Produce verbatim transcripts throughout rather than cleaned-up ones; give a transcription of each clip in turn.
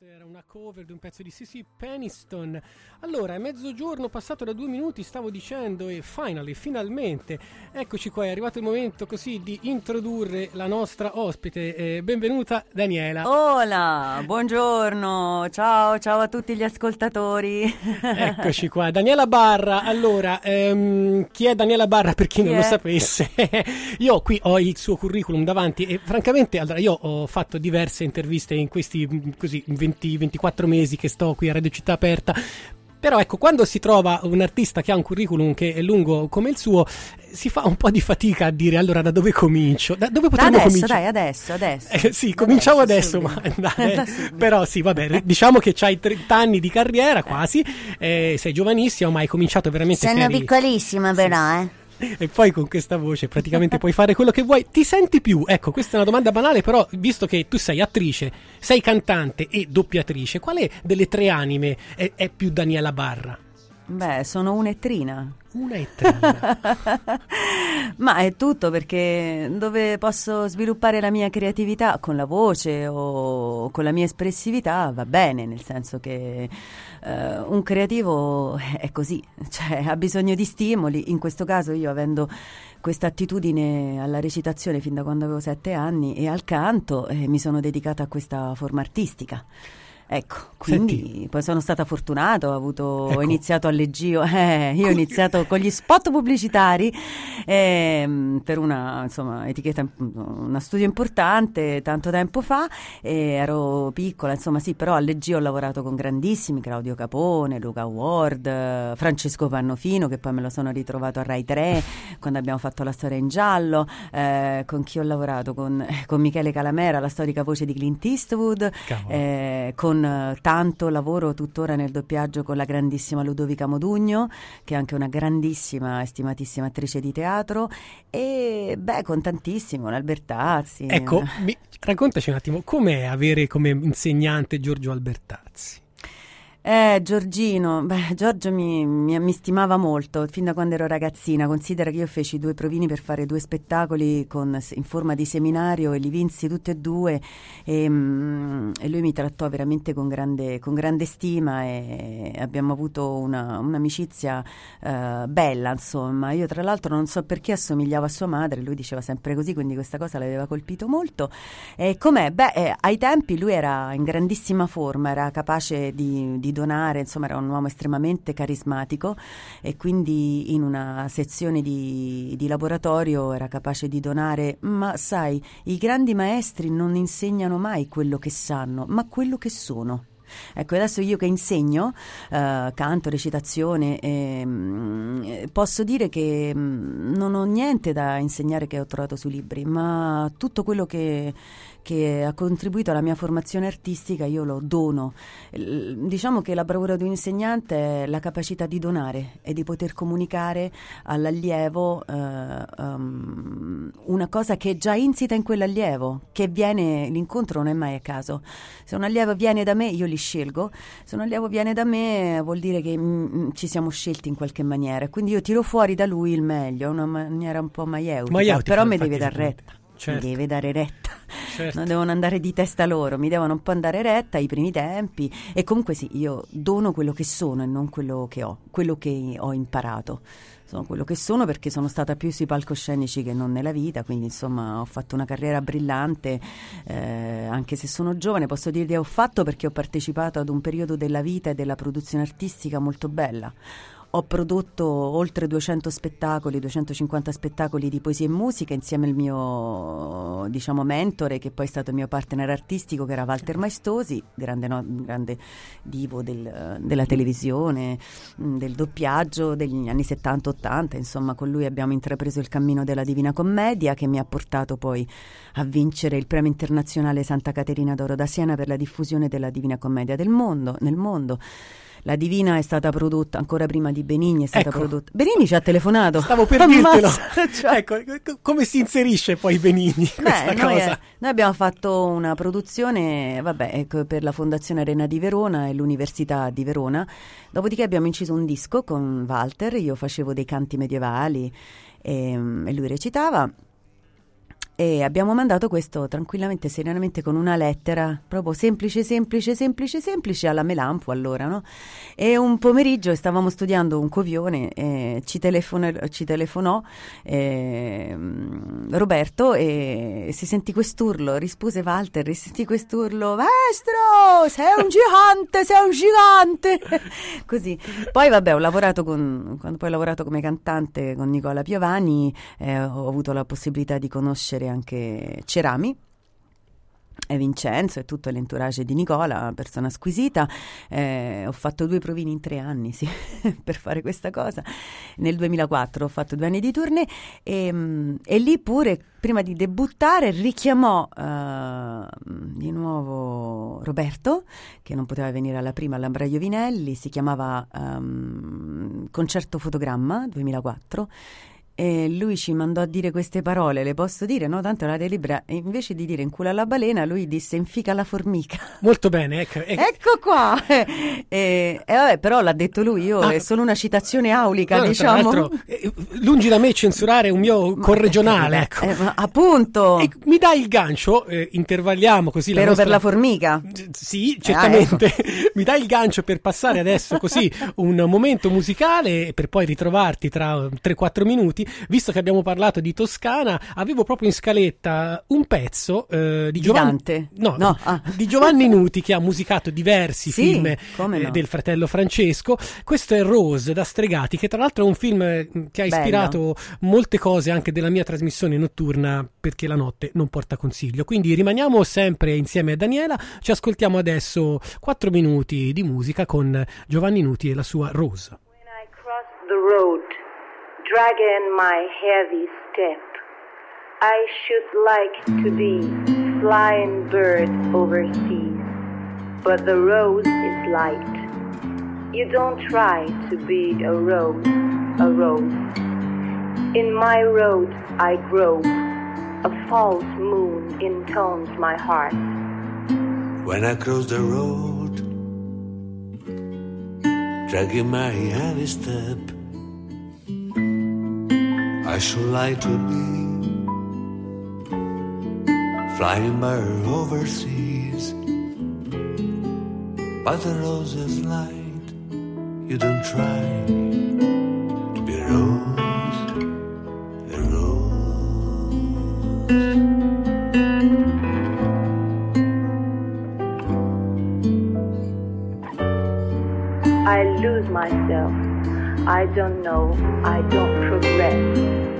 Era una cover di un pezzo di Sissy Peniston. Allora, è mezzogiorno passato da due minuti, stavo dicendo, e finally, finalmente, eccoci qua, è arrivato il momento così di introdurre la nostra ospite. Eh, benvenuta Daniela. Hola, buongiorno, ciao, ciao a tutti gli ascoltatori. Eccoci qua, Daniela Barra. Allora, ehm, chi è Daniela Barra per chi, chi non è? Lo sapesse? Io qui ho il suo curriculum davanti e francamente, allora, io ho fatto diverse interviste in questi così venti ventiquattro mesi che sto qui a Radio Città Aperta, però ecco, quando si trova un artista che ha un curriculum che è lungo come il suo, si fa un po' di fatica a dire allora da dove comincio, da dove potremmo adesso, cominciare? Dai, adesso, adesso. Eh, sì, cominciamo adesso, adesso ma dai, però sì, vabbè, diciamo che c'hai trenta anni di carriera quasi, eh, sei giovanissima, ma hai cominciato veramente. Sono eri... piccolissima però, sì. eh. E poi con questa voce praticamente puoi fare quello che vuoi. Ti senti più? Ecco, questa è una domanda banale, però visto che tu sei attrice, sei cantante e doppiatrice, quale delle tre anime è, è più Daniela Barra? Beh, sono un'ettrina. Una ettrina. Ma è tutto, perché dove posso sviluppare la mia creatività con la voce o con la mia espressività va bene, nel senso che eh, un creativo è così, cioè ha bisogno di stimoli. In questo caso io, avendo questa attitudine alla recitazione fin da quando avevo sette anni e al canto, eh, mi sono dedicata a questa forma artistica. Ecco, quindi Senti. Poi sono stata fortunata, ho avuto ecco. ho iniziato al Leggio, eh, io ho iniziato con gli spot pubblicitari eh, per una insomma etichetta, una studio importante tanto tempo fa, e ero piccola, insomma sì, però al Leggio ho lavorato con grandissimi, Claudio Capone, Luca Ward, Francesco Pannofino, che poi me lo sono ritrovato a Rai tre quando abbiamo fatto La storia in giallo, eh, con chi ho lavorato? Con, con Michele Calamera, la storica voce di Clint Eastwood, eh, con tanto lavoro tuttora nel doppiaggio con la grandissima Ludovica Modugno, che è anche una grandissima e stimatissima attrice di teatro, e beh, con tantissimo, con Albertazzi. Ecco, mi, raccontaci un attimo, com'è avere come insegnante Giorgio Albertazzi? Eh, Giorgino, beh, Giorgio mi, mi, mi stimava molto fin da quando ero ragazzina. Considera che io feci due provini per fare due spettacoli con, in forma di seminario, e li vinsi tutti e due, e, mm, e lui mi trattò veramente con grande, con grande stima, e abbiamo avuto una, un'amicizia uh, bella, insomma. Io tra l'altro non so perché assomigliavo a sua madre, lui diceva sempre così, quindi questa cosa l'aveva colpito molto. E com'è? Beh, eh, ai tempi lui era in grandissima forma, era capace di, di donare, insomma era un uomo estremamente carismatico, e quindi in una sezione di, di laboratorio era capace di donare. Ma sai, i grandi maestri non insegnano mai quello che sanno, ma quello che sono. Ecco, adesso io che insegno uh, canto, recitazione, eh, posso dire che mh, non ho niente da insegnare che ho trovato sui libri, ma tutto quello che, che ha contribuito alla mia formazione artistica io lo dono. L- diciamo che la bravura di un insegnante è la capacità di donare e di poter comunicare all'allievo uh, um, una cosa che è già insita in quell'allievo, che viene, l'incontro non è mai a caso. Se un allievo viene da me, io li scelgo. Se un allievo viene da me, vuol dire che mm, ci siamo scelti in qualche maniera, quindi io tiro fuori da lui il meglio, una maniera un po' maieutica, maieutica, però mi deve dar retta. Certo. Mi deve dare retta, certo. Non devono andare di testa loro, mi devono un po' andare retta i primi tempi, e comunque sì, io dono quello che sono e non quello che ho, quello che ho imparato. Sono quello che sono, perché sono stata più sui palcoscenici che non nella vita, quindi insomma ho fatto una carriera brillante, eh, anche se sono giovane posso dire che ho fatto, perché ho partecipato ad un periodo della vita e della produzione artistica molto bella. Ho prodotto oltre duecento spettacoli, duecentocinquanta spettacoli di poesia e musica, insieme al mio, diciamo, mentore, che poi è stato il mio partner artistico, che era Walter Maestosi, grande, no, grande divo del, della televisione, del doppiaggio degli anni settanta ottanta. Insomma, con lui abbiamo intrapreso il cammino della Divina Commedia, che mi ha portato poi a vincere il premio internazionale Santa Caterina d'Oro da Siena per la diffusione della Divina Commedia del mondo, nel mondo. La Divina è stata prodotta ancora prima di Benigni, è stata ecco. prodotta. Benigni ci ha telefonato. Stavo per dirtelo. Cioè, ecco, come si inserisce poi Benigni questa Beh, cosa? Noi, è, noi abbiamo fatto una produzione, vabbè, ecco, per la Fondazione Arena di Verona e l'Università di Verona. Dopodiché abbiamo inciso un disco con Walter, io facevo dei canti medievali e, e lui recitava. e abbiamo mandato questo tranquillamente, serenamente, con una lettera proprio semplice, semplice, semplice, semplice alla Melampo allora, no? E un pomeriggio stavamo studiando un copione, e ci, telefon- ci telefonò eh, Roberto e si sentì quest'urlo, rispose Walter, si sentì quest'urlo: maestro, sei un gigante, sei un gigante! Così. Poi vabbè, ho lavorato con, quando poi ho lavorato come cantante con Nicola Piovani, eh, ho avuto la possibilità di conoscere anche Cerami e Vincenzo e tutto l'entourage di Nicola, persona squisita. Eh, ho fatto due provini in tre anni, sì, per fare questa cosa. Nel duemilaquattro ho fatto due anni di tournée e, e lì pure, prima di debuttare, richiamò uh, di nuovo Roberto, che non poteva venire alla prima, all'Ambraio Vinelli, si chiamava um, Concerto Fotogramma duemilaquattro. E lui ci mandò a dire queste parole, le posso dire, no? Tanto la delibera, e invece di dire in culo alla balena, lui disse infica la formica. Molto bene, ecco. ecco. Ecco qua! E, e vabbè, però l'ha detto lui, io ah, è solo una citazione aulica, no, diciamo. Tra l'altro, eh, lungi da me censurare un mio corregionale, eh, ecco. Eh, ma appunto! E mi dai il gancio, eh, intervalliamo così la Spero nostra... per la formica? Sì, certamente. Ah, ecco. Mi dai il gancio per passare adesso così un momento musicale per poi ritrovarti tra tre quattro minuti. Visto che abbiamo parlato di Toscana, avevo proprio in scaletta un pezzo eh, di, di Giovanni Dante. no, no. Ah. di Giovanni Nuti, che ha musicato diversi sì, film eh, no. del fratello Francesco. Questo è Rose da Stregati, che tra l'altro è un film che ha ispirato Bello. molte cose anche della mia trasmissione notturna, perché la notte non porta consiglio. Quindi rimaniamo sempre insieme a Daniela, ci ascoltiamo adesso quattro minuti di musica con Giovanni Nuti e la sua Rose. When I cross the road, dragging my heavy step, I should like to be flying bird overseas, but the road is light. You don't try to be a rose, a rose. In my road I grow, a false moon intones my heart. When I cross the road, dragging my heavy step, I should like to be flying bird overseas, but the rose is light. You don't try to be a rose, a rose. I lose myself. I don't know, I don't progress.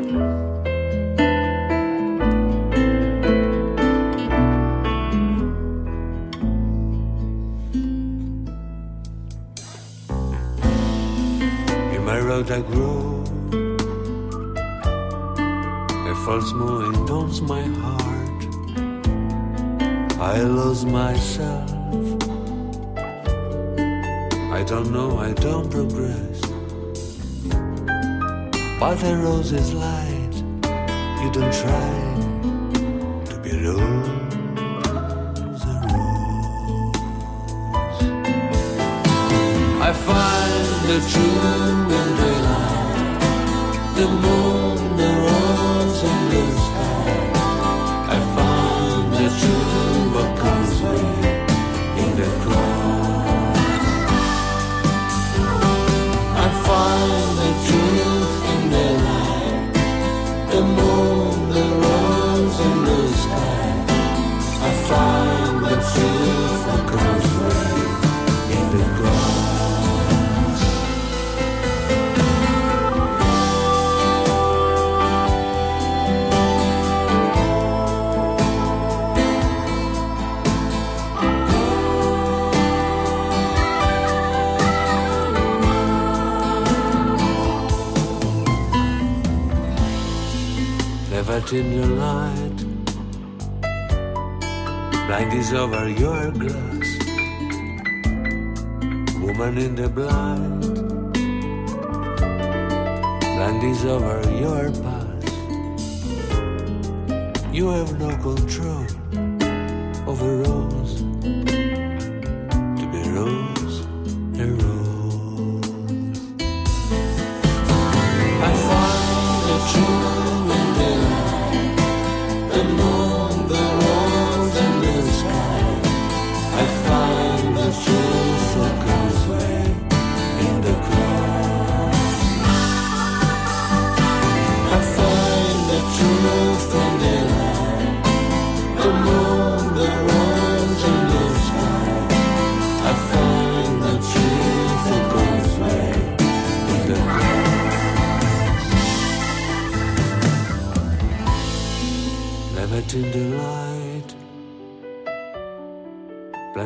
In my road I grow, a false moon intones my heart. I lose myself. I don't know, I don't progress. But the rose is light. You don't try to be a rose, a rose. I find the truth in daylight, the moon, the rose, and the sky. I found the truth what comes with in the crowd. I find the truth in the light, the moon, the rose, and the sky. I find the truth that comes right in the grass. Left in your light, blind is over your glass. Woman in the blind, blind is over your past. You have no control over rose, to be rose, a rose. I find the truth in the light, the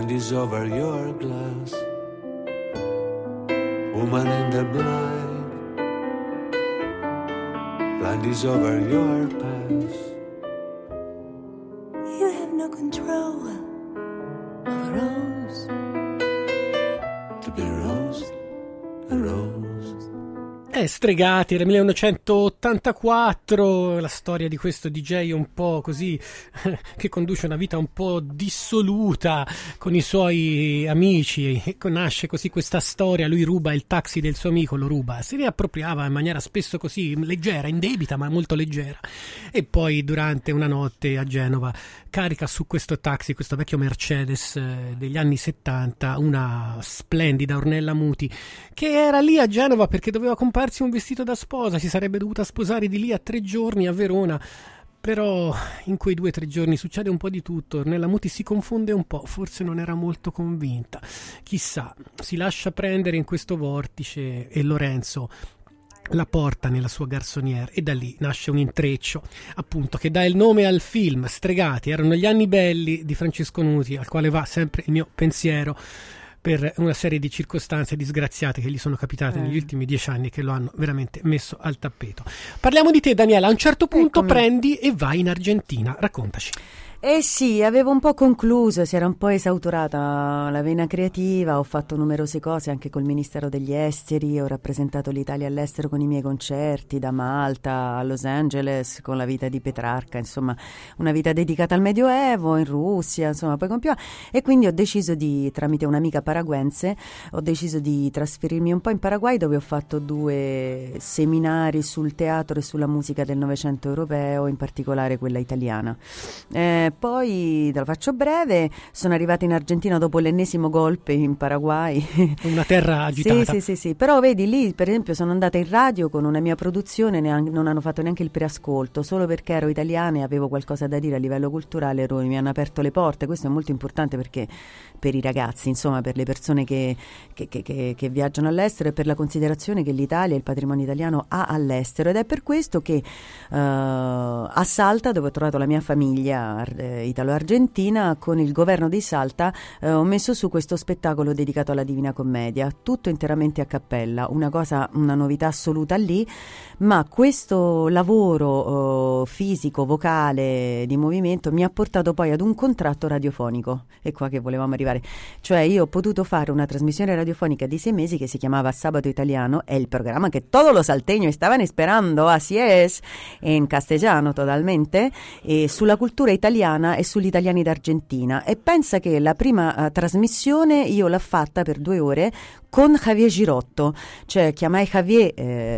Blind is over your glass. Woman in the blind. Blind is over your past. You have no control over rose. To be rose, a rose. Eh, Stregati, era millenovecentottantaquattro, la storia di questo D J un po' così, che conduce una vita un po' dissoluta con i suoi amici, e nasce così questa storia, lui ruba il taxi del suo amico, lo ruba, si riappropriava in maniera spesso così leggera, indebita ma molto leggera, e poi durante una notte a Genova carica su questo taxi, questo vecchio Mercedes eh, degli anni settanta, una splendida Ornella Muti, che era lì a Genova perché doveva comparsi un vestito da sposa, si sarebbe dovuta sposare di lì a tre giorni a Verona, però in quei due o tre giorni succede un po' di tutto, Ornella Muti si confonde un po', forse non era molto convinta, chissà, si lascia prendere in questo vortice e Lorenzo la porta nella sua garçonnière e da lì nasce un intreccio, appunto, che dà il nome al film. Stregati, erano gli anni belli di Francesco Nuti, al quale va sempre il mio pensiero per una serie di circostanze disgraziate che gli sono capitate eh. negli ultimi dieci anni, che lo hanno veramente messo al tappeto. Parliamo di te, Daniela, a un certo punto Eccomi. prendi e vai in Argentina, raccontaci. Eh sì, avevo un po' concluso, si era un po' esautorata la vena creativa, ho fatto numerose cose anche col Ministero degli Esteri, ho rappresentato l'Italia all'estero con i miei concerti, da Malta a Los Angeles, con la vita di Petrarca, insomma una vita dedicata al Medioevo, in Russia, insomma poi con più, e quindi ho deciso di, tramite un'amica paraguense, ho deciso di trasferirmi un po' in Paraguay, dove ho fatto due seminari sul teatro e sulla musica del Novecento europeo, in particolare quella italiana. Eh, Poi, te lo faccio breve, sono arrivata in Argentina dopo l'ennesimo golpe in Paraguay. Una terra agitata. Sì, sì, sì, sì, però vedi lì, per esempio, sono andata in radio con una mia produzione, neanche, non hanno fatto neanche il preascolto, solo perché ero italiana e avevo qualcosa da dire a livello culturale, ero, mi hanno aperto le porte. Questo è molto importante perché per i ragazzi, insomma, per le persone che, che, che, che, che viaggiano all'estero, e per la considerazione che l'Italia e il patrimonio italiano ha all'estero, ed è per questo che uh, a Salta, dove ho trovato la mia famiglia italo-argentina, con il governo di Salta eh, ho messo su questo spettacolo dedicato alla Divina Commedia, tutto interamente a cappella, una cosa, una novità assoluta lì, ma questo lavoro eh, fisico, vocale, di movimento mi ha portato poi ad un contratto radiofonico, è qua che volevamo arrivare, cioè io ho potuto fare una trasmissione radiofonica di sei mesi che si chiamava Sabato Italiano, è il programma che todos los salteños estaban esperando, así es, in castellano totalmente, e sulla cultura italiana e sugli italiani d'Argentina, e pensa che la prima uh, trasmissione io l'ho fatta per due ore con Javier Girotto, cioè chiamai Javier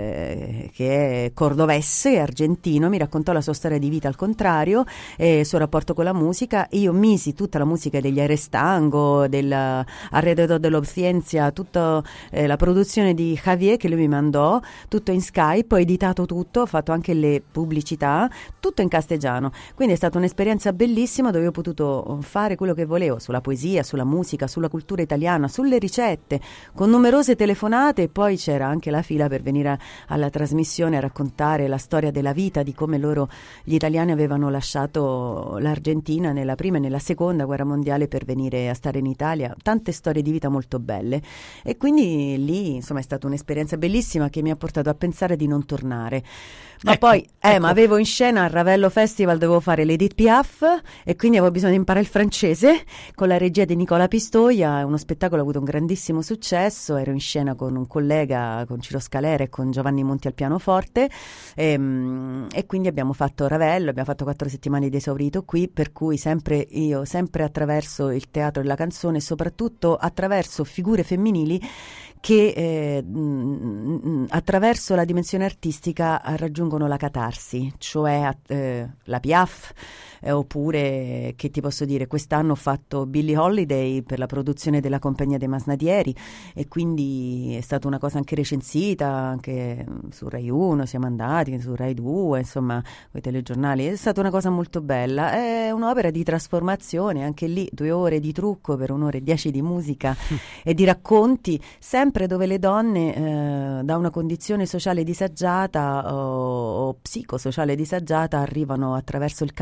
eh, che è cordovese, argentino, mi raccontò la sua storia di vita al contrario e il suo rapporto con la musica. Io misi tutta la musica degli Arestango, del Alrededor dell'Obsciencia, tutta eh, la produzione di Javier che lui mi mandò, tutto in Skype, ho editato tutto, ho fatto anche le pubblicità, tutto in castellano, quindi è stata un'esperienza bellissima dove ho potuto fare quello che volevo sulla poesia, sulla musica, sulla cultura italiana, sulle ricette, con numerose telefonate, e poi c'era anche la fila per venire a, alla trasmissione a raccontare la storia della vita, di come loro, gli italiani, avevano lasciato l'Argentina nella prima e nella seconda guerra mondiale per venire a stare in Italia, tante storie di vita molto belle, e quindi lì insomma è stata un'esperienza bellissima che mi ha portato a pensare di non tornare. Ma ecco, poi, eh, ecco. ma avevo in scena al Ravello Festival, dovevo fare l'Edith Piaf e quindi avevo bisogno di imparare il francese, con la regia di Nicola Pistoia, uno spettacolo ha avuto un grandissimo successo, ero in scena con un collega, con Ciro Scalera e con Giovanni Monti al pianoforte, e, e quindi abbiamo fatto Ravello, abbiamo fatto quattro settimane di esaurito qui, per cui sempre io, sempre attraverso il teatro e la canzone, e soprattutto attraverso figure femminili che eh, mh, attraverso la dimensione artistica raggiungono la catarsi, cioè eh, la Piaf, eh, oppure, che ti posso dire, quest'anno ho fatto Billie Holiday per la produzione della Compagnia dei Masnadieri, e quindi è stata una cosa anche recensita, anche su Rai uno siamo andati, su Rai due, insomma, con i telegiornali, è stata una cosa molto bella, è un'opera di trasformazione, anche lì due ore di trucco per un'ora e dieci di musica e di racconti, sempre dove le donne eh, da una condizione sociale disagiata o, o psicosociale disagiata arrivano attraverso il canto, attraverso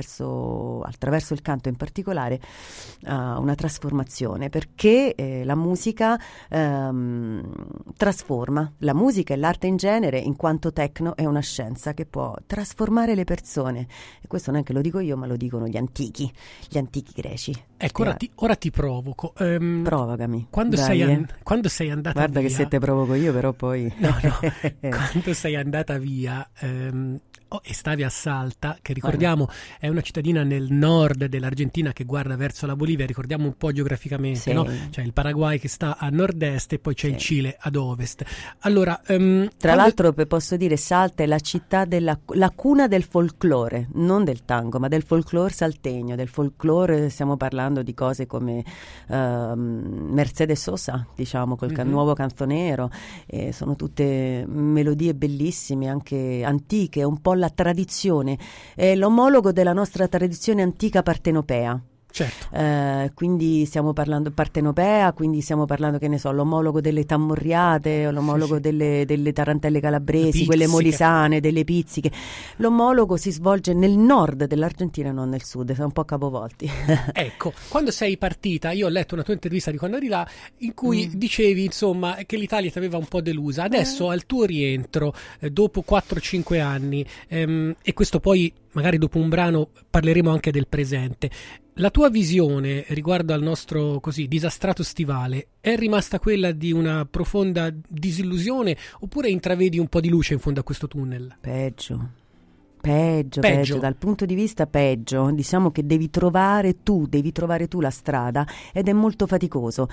attraverso, attraverso il canto in particolare, uh, una trasformazione, perché eh, la musica ehm, trasforma. La musica e l'arte in genere, in quanto tecno, è una scienza che può trasformare le persone, e questo non è che lo dico io, ma lo dicono gli antichi, gli antichi greci. Ecco, ora ti, ora ti provoco. Um, Provocami. Quando Dai, sei, an- eh. quando sei andata Guarda via... che se te provoco io, però poi... No, no. Quando sei andata via... Um, Oh, e stavi a Salta, che ricordiamo è una cittadina nel nord dell'Argentina che guarda verso la Bolivia, ricordiamo un po' geograficamente, sì. no? C'è il Paraguay che sta a nord-est e poi c'è sì. il Cile ad ovest. Allora, um, tra quando... l'altro posso dire, Salta è la città della la cuna del folklore, non del tango, ma del folklore saltegno. Del folklore stiamo parlando di cose come uh, Mercedes Sosa, diciamo, col mm-hmm. nuovo canzonero, eh, sono tutte melodie bellissime, anche antiche, un po' la tradizione, è l'omologo della nostra tradizione antica partenopea. Certo. Eh, quindi stiamo parlando partenopea, quindi stiamo parlando, che ne so, l'omologo delle tammorriate, l'omologo sì, sì. Delle, delle tarantelle calabresi, quelle molisane, delle pizziche. L'omologo si svolge nel nord dell'Argentina, non nel sud, siamo un po' capovolti. Ecco, quando sei partita, io ho letto una tua intervista di quando eri là, in cui mm. dicevi, insomma, che l'Italia ti aveva un po' delusa. Adesso eh. al tuo rientro, eh, dopo quattro cinque anni, ehm, e questo poi magari dopo un brano parleremo anche del presente, la tua visione riguardo al nostro così disastrato stivale è rimasta quella di una profonda disillusione, oppure intravedi un po' di luce in fondo a questo tunnel? Peggio. Peggio, peggio, peggio, dal punto di vista peggio, diciamo che devi trovare tu, devi trovare tu la strada, ed è molto faticoso,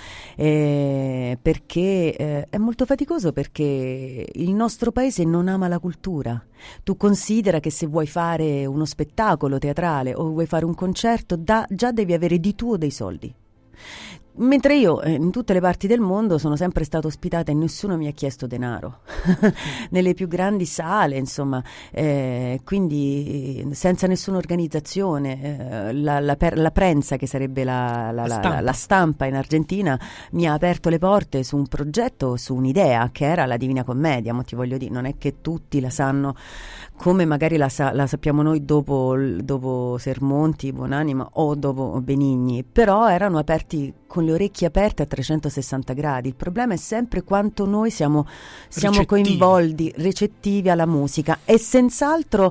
eh, perché eh, è molto faticoso perché il nostro paese non ama la cultura. Tu considera che se vuoi fare uno spettacolo teatrale o vuoi fare un concerto, da, già devi avere di tuo dei soldi. Mentre io eh, in tutte le parti del mondo sono sempre stata ospitata e nessuno mi ha chiesto denaro nelle più grandi sale, insomma, eh, quindi senza nessuna organizzazione. Eh, la, la, per, la prensa, che sarebbe la, la, la, stampa. La, la stampa in Argentina, mi ha aperto le porte su un progetto, su un'idea che era la Divina Commedia. Ma ti voglio dire, non è che tutti la sanno come magari la, sa, la sappiamo noi dopo, dopo Sermonti, Buonanima o dopo Benigni, però erano aperti con le orecchie aperte a trecentosessanta gradi. Il problema è sempre quanto noi siamo, siamo coinvolti, recettivi alla musica, e senz'altro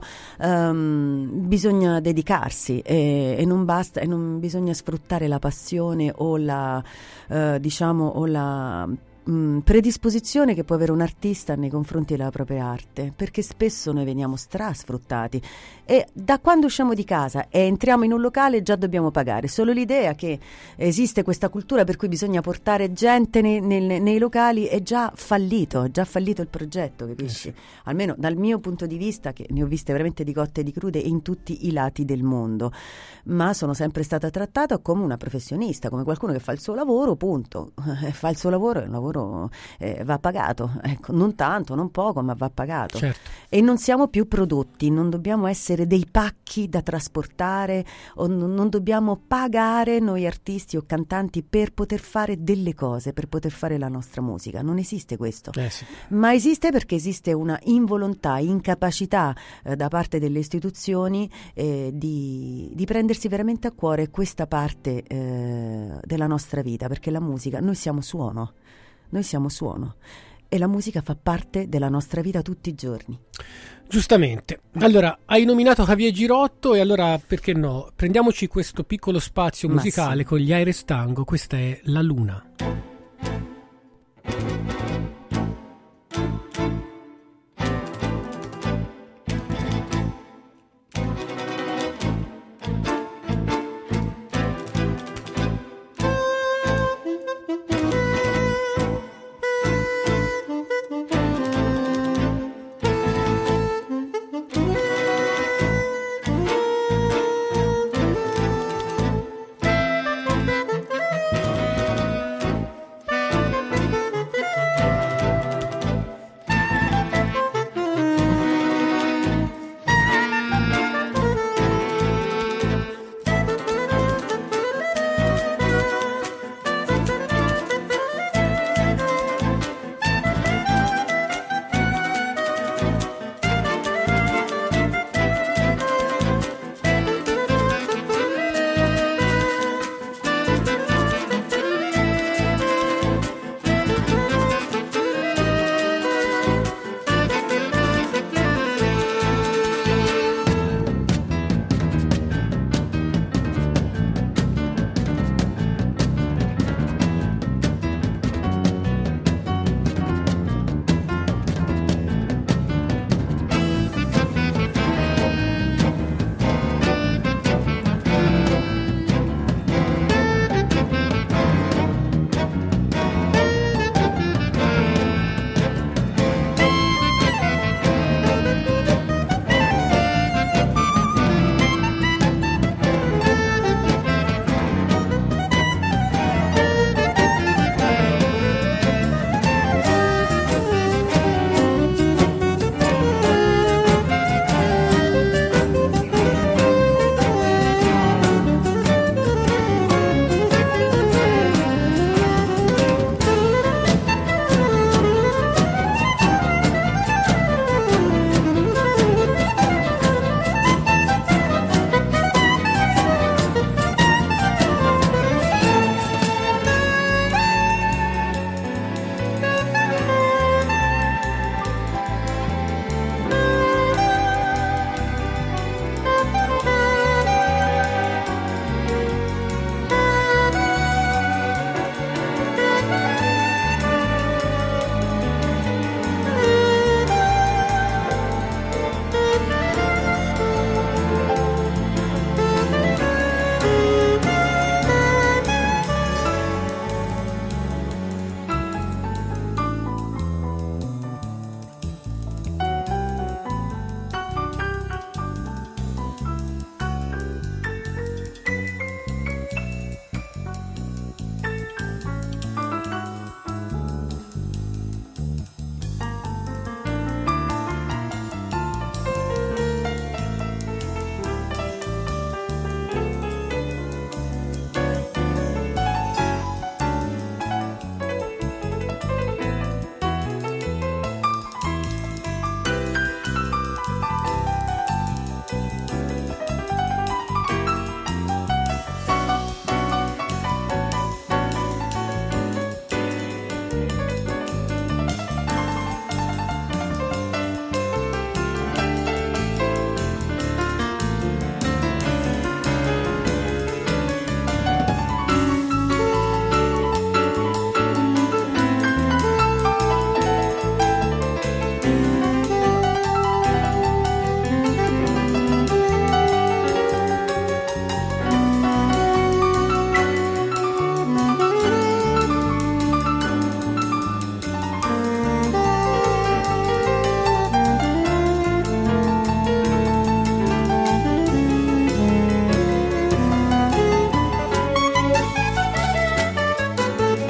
um, bisogna dedicarsi e, e non basta, e non bisogna sfruttare la passione o la uh, diciamo o la mh, predisposizione che può avere un artista nei confronti della propria arte, perché spesso noi veniamo strasfruttati, e da quando usciamo di casa e entriamo in un locale già dobbiamo pagare. Solo l'idea che esiste questa cultura per cui bisogna portare gente nei, nei, nei locali è già fallito, è già fallito il progetto, capisci? Eh sì. Almeno dal mio punto di vista, che ne ho viste veramente di cotte e di crude in tutti i lati del mondo, ma sono sempre stata trattata come una professionista, come qualcuno che fa il suo lavoro, punto. Fa il suo lavoro e il lavoro eh, va pagato, ecco, non tanto, non poco, ma va pagato. Certo. E non siamo più prodotti, non dobbiamo essere dei pacchi da trasportare, o non, non dobbiamo pagare noi artisti o cantanti per poter fare delle cose, per poter fare la nostra musica. Non esiste questo, eh sì. ma esiste perché esiste una involontà, incapacità eh, da parte delle istituzioni eh, di, di prendersi veramente a cuore questa parte eh, della nostra vita, perché la musica, noi siamo suono, noi siamo suono e la musica fa parte della nostra vita tutti i giorni. Giustamente. Allora, hai nominato Javier Girotto, e allora perché no? Prendiamoci questo piccolo spazio musicale sì. con gli Aires Tango. Questa è La Luna.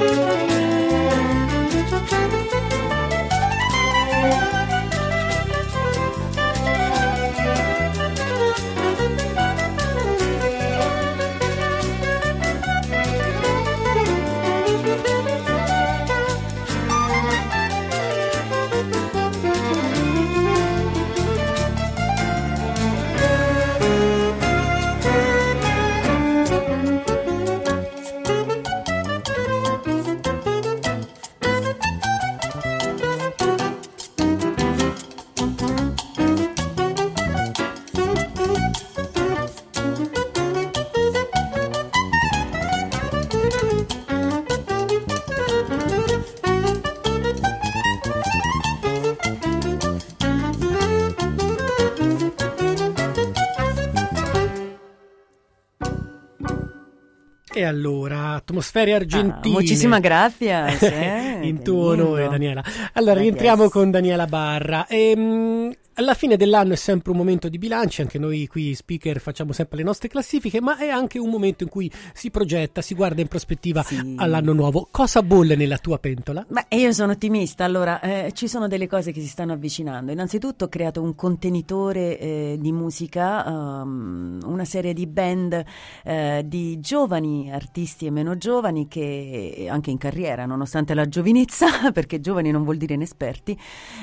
E allora, atmosfere argentine. Ah, muchísimas gracias. Eh, in tuo onore, lindo. Daniela. Allora, Gracias. rientriamo con Daniela Barra. Ehm, alla fine dell'anno è sempre un momento di bilanci, anche noi qui speaker facciamo sempre le nostre classifiche, ma è anche un momento in cui si progetta, si guarda in prospettiva Sì. all'anno nuovo. Cosa bolle nella tua pentola? Ma io sono ottimista, allora eh, ci sono delle cose che si stanno avvicinando. Innanzitutto ho creato un contenitore eh, di musica, um, una serie di band eh, di giovani artisti e meno giovani che anche in carriera, nonostante la giovinezza, perché giovani non vuol dire inesperti,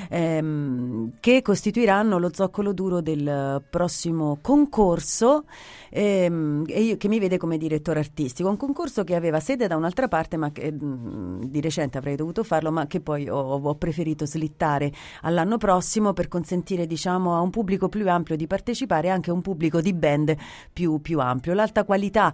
ehm, che costituiranno lo zoccolo duro del prossimo concorso ehm, e io, che mi vede come direttore artistico, un concorso che aveva sede da un'altra parte, ma che mh, di recente avrei dovuto farlo, ma che poi ho, ho preferito slittare all'anno prossimo per consentire, diciamo, a un pubblico più ampio di partecipare e anche a un pubblico di band più, più ampio. L'alta qualità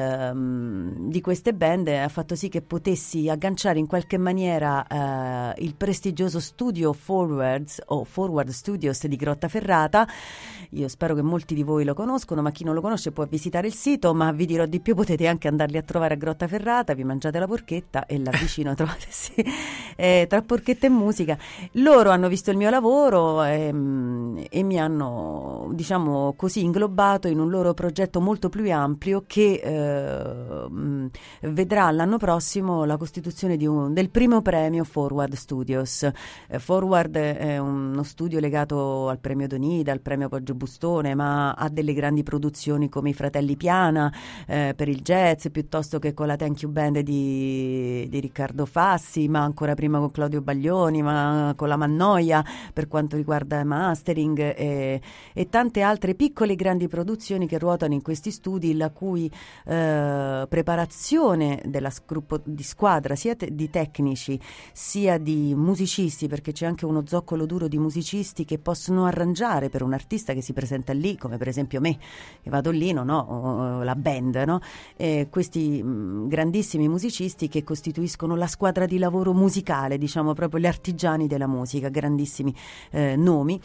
ehm, di queste band ha fatto sì che potessi agganciare in qualche maniera eh, il prestigioso studio Forwards o Forward Studios di Grottaferrata. Io spero che molti di voi lo conoscono, ma chi non lo conosce può visitare il sito, ma vi dirò di più, potete anche andarli a trovare a Grottaferrata, vi mangiate la porchetta e là vicino trovate sì, eh, tra porchetta e musica. Loro hanno visto il mio lavoro ehm, e mi hanno, diciamo così, inglobato in un loro progetto molto più ampio che eh, mh, vedrà l'anno prossimo la costituzione di un, del primo premio Forward Studios. Eh, Forward è uno studio legato al premio Donida, al premio Poggio Bustone, ma ha delle grandi produzioni come i Fratelli Piana eh, per il jazz, piuttosto che con la Thank You Band di, di Riccardo Fassi, ma ancora prima con Claudio Baglioni, ma con la Mannoia per quanto riguarda mastering e, e tante altre piccole e grandi produzioni che ruotano in questi studi, la cui eh, preparazione della gruppo di squadra, sia te- di tecnici sia di musicisti, perché c'è anche uno zoccolo duro di musicisti che possono arrangiare per un artista che si presenta lì, come per esempio me, che vado lì, non ho la band, no? E questi mh, grandissimi musicisti che costituiscono la squadra di lavoro musicale, diciamo proprio gli artigiani della musica, grandissimi eh, nomi.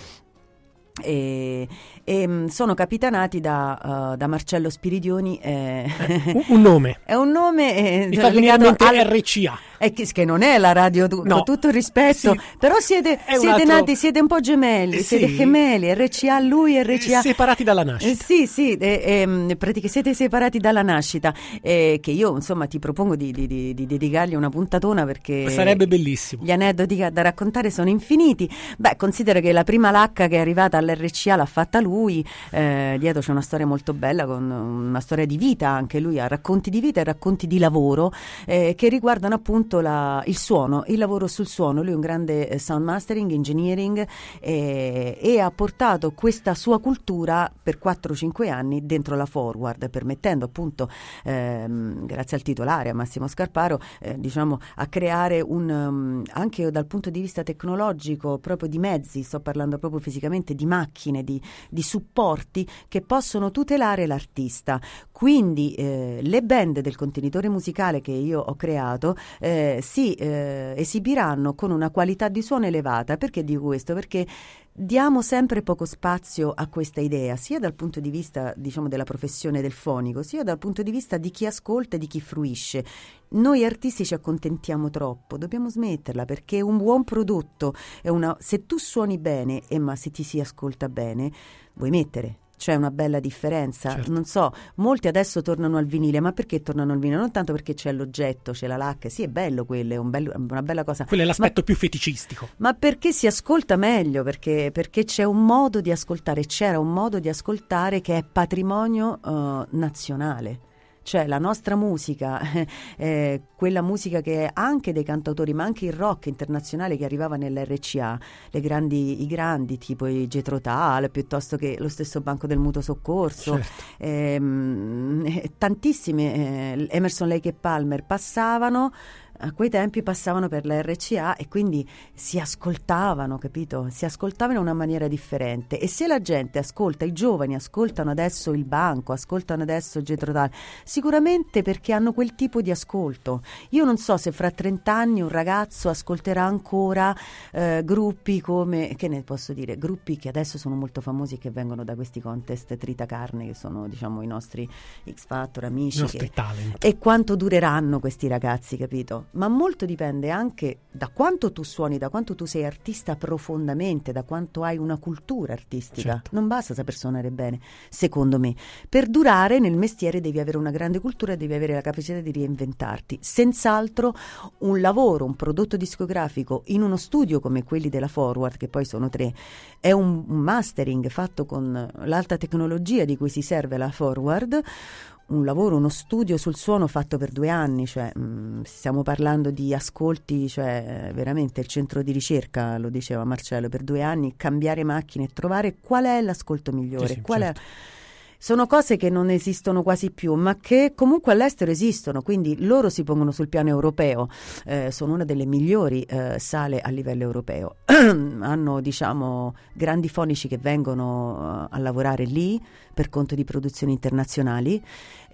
E, e mh, sono capitanati da, uh, da Marcello Spiridioni. Eh, un, un nome. È un nome eh, Mi fa venire in mente al, R C A. È che, che non è la radio, tu, No. con tutto il rispetto, Sì. però siete, È un siete altro- nati, siete un po' gemelli, Eh, siete sì. gemelli, R C A lui e R C A. Separati dalla Eh, nascita. sì, sì, eh, ehm, praticamente siete separati dalla nascita, eh, che io insomma ti propongo di, di, di, di dedicargli una puntatona perché Sarebbe bellissimo. gli aneddoti da raccontare sono infiniti. Beh, considera che la prima lacca che è arrivata all'R C A l'ha fatta lui, eh, dietro c'è una storia molto bella, con una storia di vita, anche lui ha racconti di vita e racconti di lavoro eh, che riguardano appunto la, il suono, il lavoro sul suono. Lui è un grande eh, sound mastering, engineering eh, e ha portato questa sua cultura per quattro cinque anni dentro la Forward, permettendo appunto ehm, grazie al titolare, a Massimo Scarparo, eh, diciamo a creare un um, anche dal punto di vista tecnologico, proprio di mezzi, sto parlando proprio fisicamente di macchine, di, di supporti che possono tutelare l'artista. Quindi eh, le band del contenitore musicale che io ho creato eh, si eh, esibiranno con una qualità di suono elevata. Perché dico questo? Perché diamo sempre poco spazio a questa idea, sia dal punto di vista, diciamo, della professione del fonico, sia dal punto di vista di chi ascolta e di chi fruisce. Noi artisti ci accontentiamo troppo, dobbiamo smetterla, perché un buon prodotto è una, se tu suoni bene e ma se ti si ascolta bene, vuoi mettere c'è una bella differenza. Certo. Non so, molti adesso tornano al vinile, ma perché tornano al vinile? Non tanto perché c'è l'oggetto, c'è la lacca, sì è bello quello, è un bello, una bella cosa. Quello è l'aspetto ma, più feticistico. ma perché si ascolta meglio, perché, perché c'è un modo di ascoltare, c'era un modo di ascoltare che è patrimonio uh, nazionale. Cioè la nostra musica, eh, quella musica che è anche dei cantautori, ma anche il rock internazionale che arrivava nell'R C A, le grandi, i grandi tipo i Jethro Tull, piuttosto che lo stesso Banco del Mutuo Soccorso, Certo. ehm, tantissime, eh, Emerson, Lake e Palmer passavano. A quei tempi passavano per la R C A e quindi si ascoltavano, capito? Si ascoltavano in una maniera differente. E se la gente ascolta, i giovani ascoltano adesso il Banco, ascoltano adesso Jethro Tull, sicuramente perché hanno quel tipo di ascolto. Io non so se fra trent'anni un ragazzo ascolterà ancora eh, gruppi come, che ne posso dire, gruppi che adesso sono molto famosi e che vengono da questi contest tritacarne, che sono diciamo i nostri X Factor, amici. I nostri che, talent. e quanto dureranno questi ragazzi, capito? Ma molto dipende anche da quanto tu suoni, da quanto tu sei artista profondamente, da quanto hai una cultura artistica. Certo. Non basta saper suonare bene, secondo me. Per durare nel mestiere devi avere una grande cultura e devi avere la capacità di reinventarti. Senz'altro un lavoro, un prodotto discografico in uno studio come quelli della Forward, che poi sono tre, è un, un mastering fatto con l'alta tecnologia di cui si serve la Forward, un lavoro, uno studio sul suono fatto per due anni, cioè mh, stiamo parlando di ascolti, cioè veramente il centro di ricerca, lo diceva Marcello, per due anni cambiare macchine e trovare qual è l'ascolto migliore, Sì, sì, qual certo. è... Sono cose che non esistono quasi più, ma che comunque all'estero esistono, quindi loro si pongono sul piano europeo, eh, sono una delle migliori eh, sale a livello europeo. Hanno, diciamo, grandi fonici che vengono uh, a lavorare lì per conto di produzioni internazionali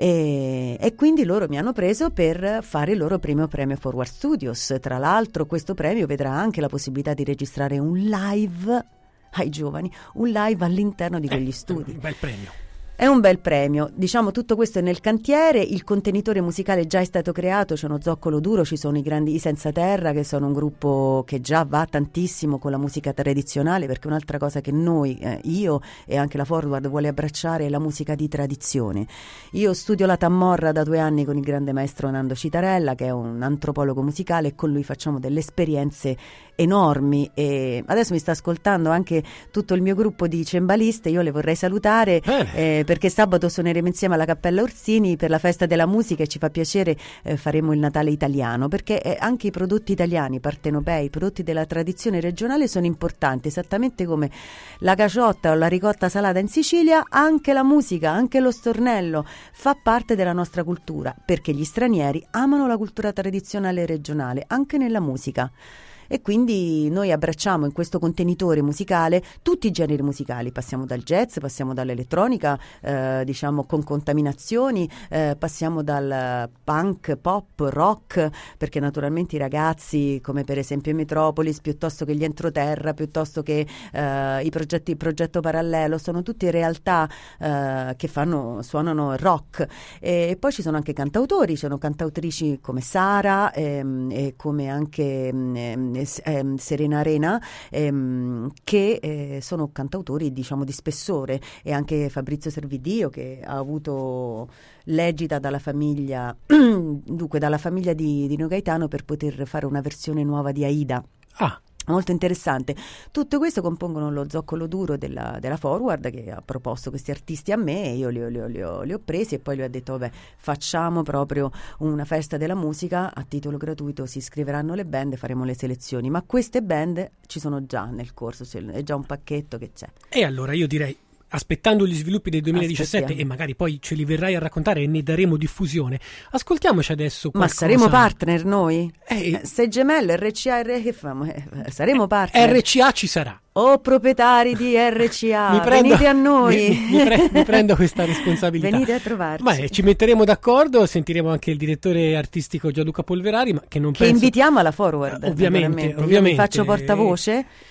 e, e quindi loro mi hanno preso per fare il loro primo premio Forward Studios. Tra l'altro questo premio vedrà anche la possibilità di registrare un live ai giovani, un live all'interno di quegli Eh, studi. Un bel premio. È un bel premio, diciamo tutto questo è nel cantiere, il contenitore musicale già è stato creato, c'è uno zoccolo duro, ci sono i grandi i Senza Terra che sono un gruppo che già va tantissimo con la musica tradizionale, perché un'altra cosa che noi, eh, io e anche la Forward vuole abbracciare è la musica di tradizione. Io studio la Tammorra da due anni con il grande maestro Nando Citarella che è un antropologo musicale e con lui facciamo delle esperienze enormi e adesso mi sta ascoltando anche tutto il mio gruppo di cembaliste, io le vorrei salutare eh, perché sabato suoneremo insieme alla Cappella Orsini per la festa della musica e ci fa piacere, eh, faremo il Natale italiano perché eh, anche i prodotti italiani, partenopei, i prodotti della tradizione regionale sono importanti, esattamente come la caciotta o la ricotta salata in Sicilia, anche la musica, anche lo stornello fa parte della nostra cultura perché gli stranieri amano la cultura tradizionale regionale anche nella musica. E quindi noi abbracciamo in questo contenitore musicale tutti i generi musicali, passiamo dal jazz, passiamo dall'elettronica, eh, diciamo con contaminazioni, eh, passiamo dal punk, pop, rock, perché naturalmente i ragazzi come per esempio i Metropolis, piuttosto che gli Entroterra, piuttosto che eh, i progetti, il progetto parallelo, sono tutte realtà eh, che fanno, suonano rock e, e poi ci sono anche cantautori, ci sono cantautrici come Sara ehm, e come anche ehm, Serena Arena ehm, che eh, sono cantautori diciamo di spessore e anche Fabrizio Servidio che ha avuto l'egida dalla famiglia dunque dalla famiglia di, di Nino Gaetano per poter fare una versione nuova di Aida. Ah, molto interessante. Tutto questo compongono lo zoccolo duro della, della Forward che ha proposto questi artisti a me e io li ho, li ho, li ho, li ho presi e poi lui ha detto vabbè facciamo proprio una festa della musica a titolo gratuito, si iscriveranno le band, faremo le selezioni, ma queste band ci sono già nel corso, è già un pacchetto che c'è. E allora io direi, aspettando gli sviluppi del duemiladiciassette Aspettiamo. e magari poi ce li verrai a raccontare e ne daremo diffusione, ascoltiamoci adesso qualcosa. Ma saremo partner noi? Eh, Eh, se gemello R C A R che famo? Eh, saremo partner. R C A ci sarà. Oh proprietari di R C A, Mi prendo- venite a noi. Mi, mi pre- mi prendo questa responsabilità. Venite a trovarci. Ma eh, ci metteremo d'accordo, sentiremo anche il direttore artistico Gianluca Polverari, ma che non Che penso... invitiamo alla Forward. Eh, ovviamente, naturalmente. Io ovviamente. vi faccio portavoce.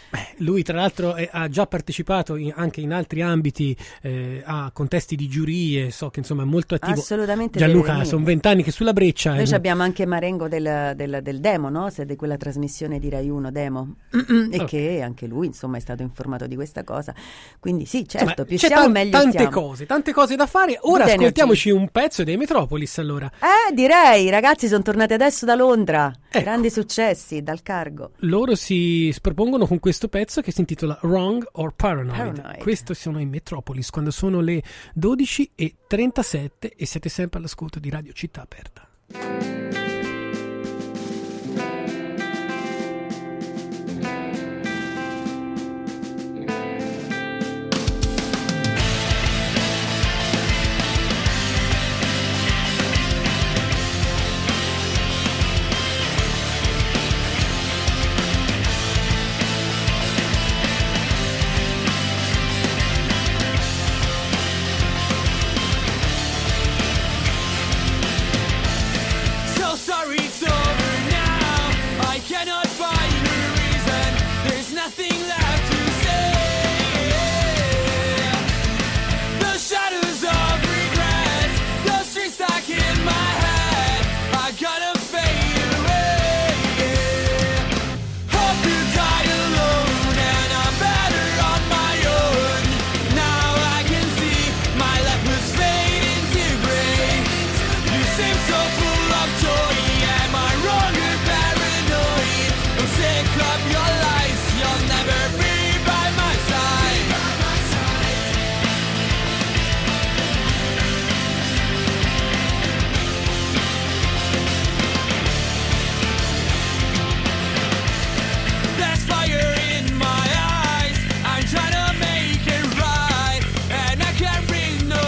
Beh, lui tra l'altro è, ha già partecipato in, anche in altri ambiti eh, a contesti di giurie, so che insomma è molto attivo. Assolutamente. Gianluca, sono vent'anni che sulla breccia. Noi eh. abbiamo anche Marengo del, del, del Demo, no? Se di quella trasmissione di Rai uno Demo e Okay. che anche lui insomma è stato informato di questa cosa, quindi sì, certo, Insomma, più c'è siamo tan- meglio tante stiamo. cose, tante cose da fare. Ora Good ascoltiamoci un pezzo dei Metropolis allora. Eh, direi, i ragazzi sono tornati adesso da Londra, Ecco. grandi successi dal cargo. Loro si propongono con questo pezzo che si intitola Wrong or Paranoid. Paranoid. Questi sono i Metropolis quando sono le dodici e trentasette e siete sempre all'ascolto di Radio Città Aperta. So sorry, it's over now. I cannot find a reason. There's nothing left to say. The shadows of regret, the streets stuck in my head. I gotta fade away. Hope you die alone and I'm better on my own. Now I can see my life was fading to gray. You seem so full of joy. Am I wrong or paranoid? I'm sick of your lies. You'll never be by my side. There's fire in my eyes. I'm trying to make it right, and I can't breathe no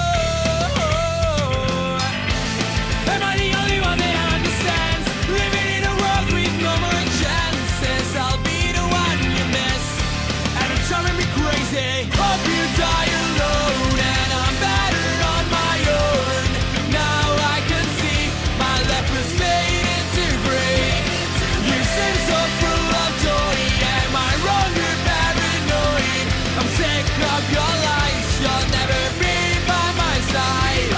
more. Am I the only one that understands? Living in a world with no more chances. I'll be the one you miss, and it's driving me crazy. Hope you die alone, and I'm better on my own. Now I can see my life was fading to gray. You seem so full of joy. Am I wrong or paranoid? I'm sick of your lies. You'll never be by my side.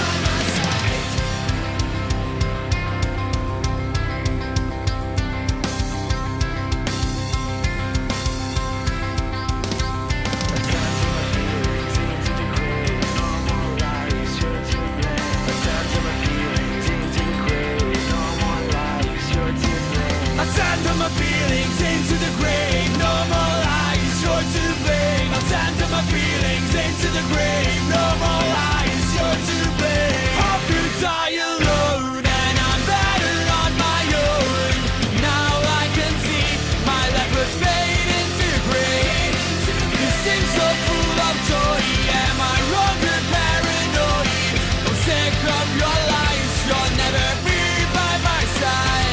I send all my feelings into the grave. No more lies, you're to blame. I send all my feelings into the grave. No more lies, you're to blame. Hope you die alone, and I'm better on my own. Now I can see my life was fading to gray. You seem so full of joy. Am I wrong or paranoid? I'm sick of your lies. You'll never be by my side.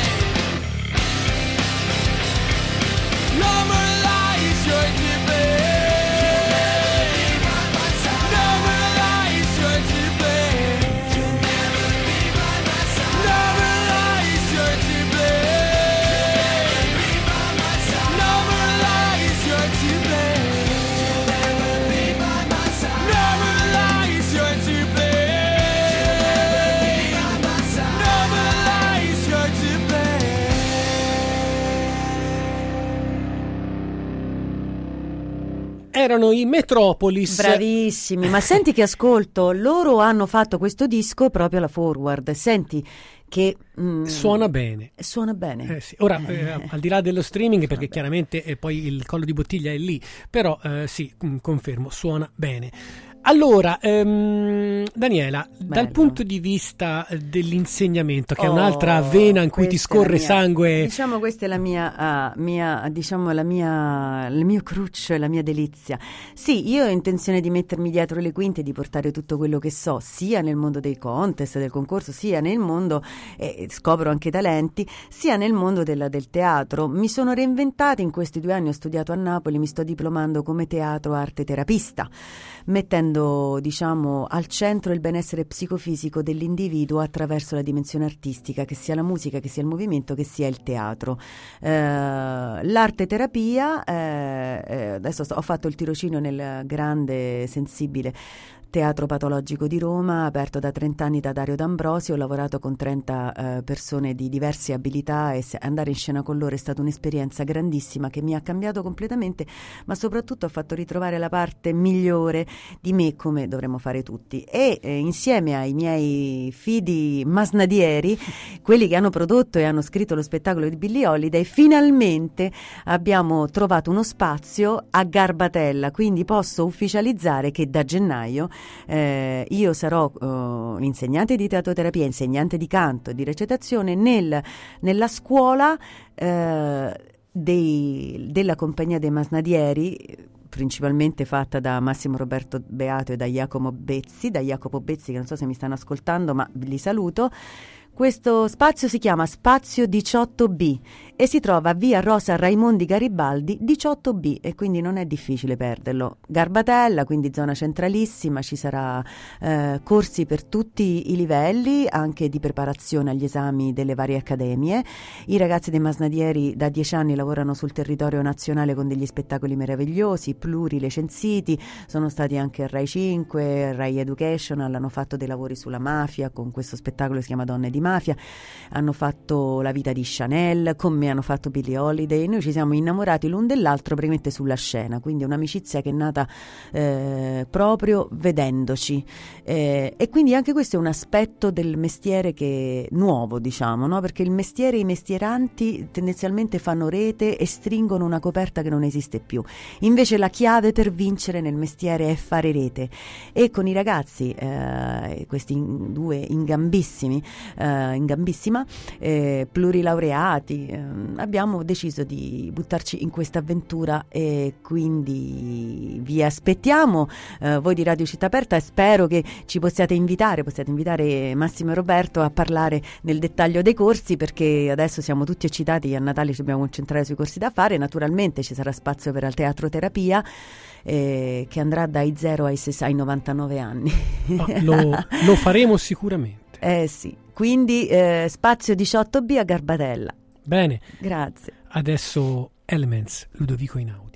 No more lies, you're to blame. No more lies, you're to blame. No more lies, you're to blame. No more lies, you're to blame. No more lies, you're to blame. No more lies, you're to blame. Erano i Metropolis. Bravissimi, ma senti che ascolto, loro hanno fatto questo disco proprio alla Forward, senti che mm, Suona bene. suona bene. Eh sì. Ora, eh, al di là dello streaming, perché Vabbè. chiaramente eh, poi il collo di bottiglia è lì, però eh, sì, mm, confermo, suona bene. Allora, ehm, Daniela, dal Bello. punto di vista eh, dell'insegnamento, che è Oh, un'altra vena in cui ti questa è la scorre mia- sangue, Diciamo questa è la mia, ah, mia diciamo la mia, il mio cruccio e la mia delizia. Sì, io ho intenzione di mettermi dietro le quinte e di portare tutto quello che so, sia nel mondo dei contest, del concorso, sia nel mondo, eh, scopro anche talenti, sia nel mondo del, del teatro. Mi sono reinventata in questi due anni, ho studiato a Napoli, mi sto diplomando come teatro arte terapista, mettendo mettendo, diciamo, al centro il benessere psicofisico dell'individuo attraverso la dimensione artistica, che sia la musica, che sia il movimento, che sia il teatro. Eh, l'arte terapia, eh, eh, adesso sto, ho fatto il tirocinio nel grande, sensibile Teatro Patologico di Roma, aperto da trenta anni da Dario D'Ambrosio. Ho lavorato con trenta eh, persone di diverse abilità e se- andare in scena con loro è stata un'esperienza grandissima che mi ha cambiato completamente, ma soprattutto ha fatto ritrovare la parte migliore di me, come dovremmo fare tutti. E eh, insieme ai miei fidi masnadieri, quelli che hanno prodotto e hanno scritto lo spettacolo di Billie Holiday, finalmente abbiamo trovato uno spazio a Garbatella, quindi posso ufficializzare che da gennaio Eh, io sarò uh, insegnante di teatroterapia, insegnante di canto e di recitazione nel, nella scuola eh, dei, della Compagnia dei Masnadieri, principalmente fatta da Massimo Roberto Beato e da Jacopo Bezzi, da Jacopo Bezzi, che non so se mi stanno ascoltando, ma li saluto. Questo spazio si chiama Spazio diciotto B e si trova a via Rosa Raimondi Garibaldi diciotto B, e quindi non è difficile perderlo. Garbatella, quindi zona centralissima, ci sarà eh, corsi per tutti i livelli, anche di preparazione agli esami delle varie accademie. I ragazzi dei Masnadieri da dieci anni lavorano sul territorio nazionale con degli spettacoli meravigliosi, plurilicensiti, sono stati anche a Rai cinque, Rai Educational, hanno fatto dei lavori sulla mafia con questo spettacolo che si chiama Donne di Mafia, hanno fatto La vita di Chanel, con me hanno fatto Billie Holiday. Noi ci siamo innamorati l'un dell'altro praticamente sulla scena, quindi un'amicizia che è nata eh, proprio vedendoci, eh, e quindi anche questo è un aspetto del mestiere che nuovo, diciamo, no? Perché il mestiere, i mestieranti tendenzialmente fanno rete e stringono una coperta che non esiste più, invece la chiave per vincere nel mestiere è fare rete, e con i ragazzi eh, questi in, due ingambissimi eh, in gambissima, eh, plurilaureati, eh, abbiamo deciso di buttarci in questa avventura, e quindi vi aspettiamo, eh, voi di Radio Città Aperta, e spero che ci possiate invitare, possiate invitare Massimo e Roberto a parlare nel dettaglio dei corsi, perché adesso siamo tutti eccitati, a Natale ci dobbiamo concentrare sui corsi da fare. Naturalmente ci sarà spazio per la teatroterapia, eh, che andrà dai zero ai, ses- ai novantanove anni. Ah, lo, lo faremo sicuramente. Eh sì, quindi eh, spazio diciotto B a Garbatella. Bene. Grazie. Adesso Elements, Ludovico Einaudi.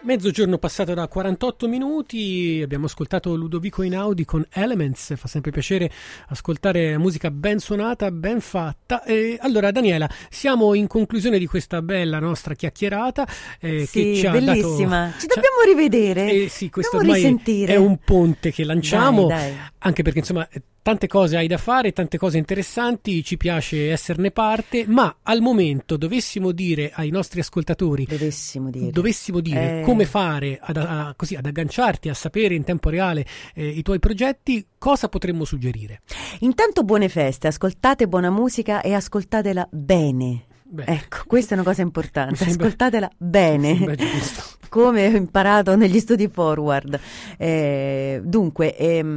Mezzogiorno passato da quarantotto minuti, abbiamo ascoltato Ludovico Einaudi con Elements, fa sempre piacere ascoltare musica ben suonata, ben fatta. E allora Daniela, siamo in conclusione di questa bella nostra chiacchierata eh, sì, che ci ha bellissima, dato, ci dobbiamo rivedere, eh, sì, questo dobbiamo ormai risentire. È un ponte che lanciamo, dai, dai. Anche perché insomma tante cose hai da fare, tante cose interessanti, ci piace esserne parte, ma al momento dovessimo dire ai nostri ascoltatori, dovessimo dire, dovessimo dire eh... come fare ad, a, così, ad agganciarti, a sapere in tempo reale eh, i tuoi progetti, cosa potremmo suggerire? Intanto buone feste, ascoltate buona musica e ascoltatela bene. Beh, ecco, questa è una cosa importante, sembra, ascoltatela bene, come ho imparato negli studi Forward. Eh, dunque,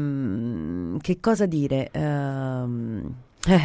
ehm, che cosa dire? Ehm,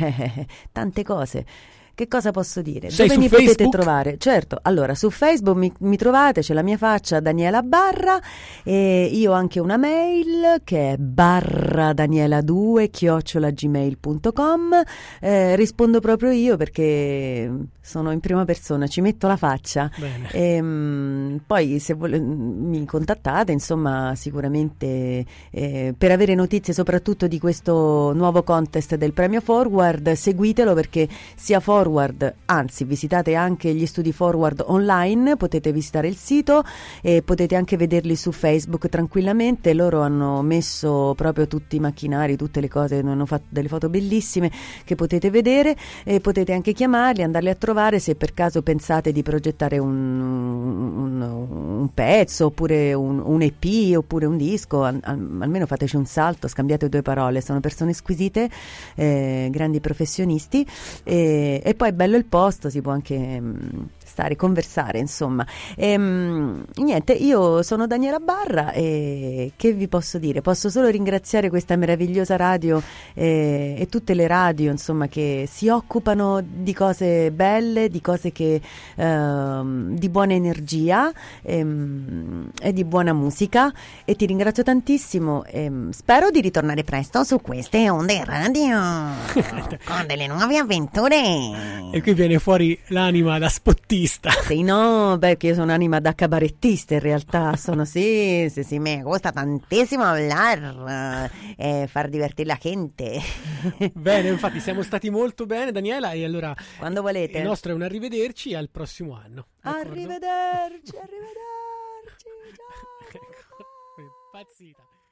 tante cose. Che cosa posso dire? Sei Dove mi Facebook? potete trovare? Certo, allora su Facebook mi, mi trovate, c'è la mia faccia Daniela Barra e io ho anche una mail che è barra daniela due chiocciola gmail punto com. Eh, rispondo proprio io perché sono in prima persona, ci metto la faccia. E, mh, poi se vole, mi contattate, insomma, sicuramente eh, per avere notizie soprattutto di questo nuovo contest del premio Forward, seguitelo perché sia Forward, anzi visitate anche gli studi Forward online, potete visitare il sito e potete anche vederli su Facebook tranquillamente. Loro hanno messo proprio tutti i macchinari, tutte le cose, hanno fatto delle foto bellissime che potete vedere e potete anche chiamarli, andarli a trovare se per caso pensate di progettare un, un, un pezzo oppure un, un E P oppure un disco, al, al, almeno fateci un salto, scambiate due parole, sono persone squisite, eh, grandi professionisti e, e poi è bello il posto, si può anche mh, stare, conversare, insomma. E, mh, niente, io sono Daniela Barra e che vi posso dire? Posso solo ringraziare questa meravigliosa radio e, e tutte le radio, insomma, che si occupano di cose belle, di cose che uh, di buona energia e, e di buona musica, e ti ringrazio tantissimo e spero di ritornare presto su queste onde radio con delle nuove avventure. E qui viene fuori l'anima da spottista. Sì, no, perché io sono anima da cabarettista in realtà, sono sì, sì, sì, me gusta tantissimo hablar e eh, far divertire la gente. Bene, infatti siamo stati molto bene, Daniela, e allora quando volete. Il nostro è un arrivederci al prossimo anno. D'accordo? Arrivederci, arrivederci. Ciao. Ecco, impazzita.